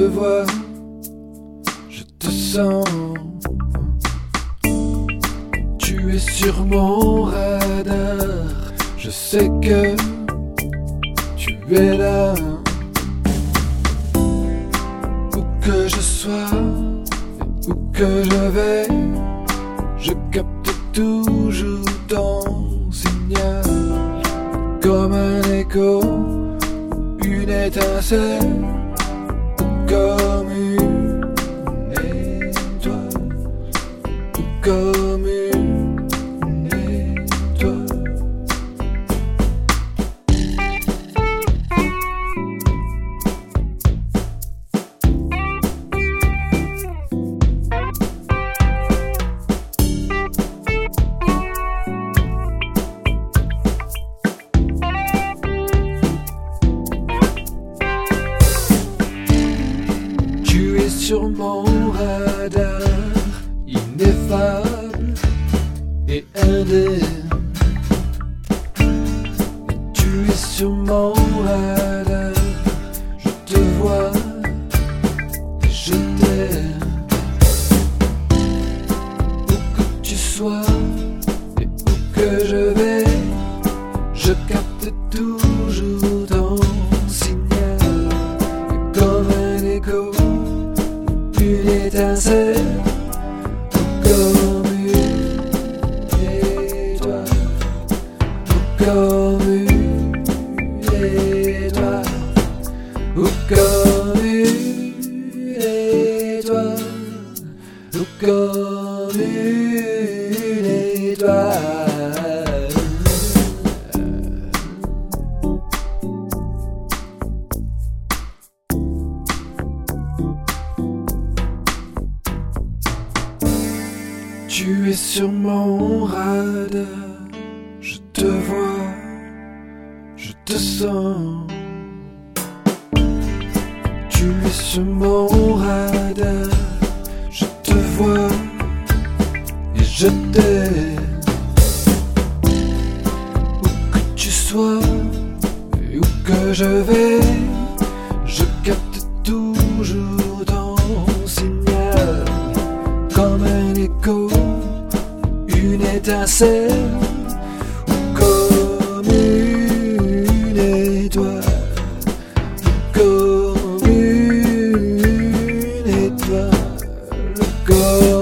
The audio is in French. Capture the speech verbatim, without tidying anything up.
vois, je te sens. Tu es sur mon radar, je sais que tu es là. Où que je sois, et où que je vais, je capte toujours ton signal. Comme un écho, une étincelle, comme une étoile, comme une étoile. Tu es sur mon radar, ineffable et indemne. Tu es sur mon radar, je te vois et je t'aime. Où que tu sois et où que je vais, je capte toujours ton signal. Et comme un écho, une étincelle, comme une étoile, comme une étoile, ou comme une étoile, ou comme une étoile. Tu es sur mon radar, je te vois, je te sens. Tu es sur mon radar, je te vois et je t'aime. Où que tu sois et où que je vais, je capte toujours ton signal. Comme un écho, une étincelle, comme une étoile, comme une étoile, comme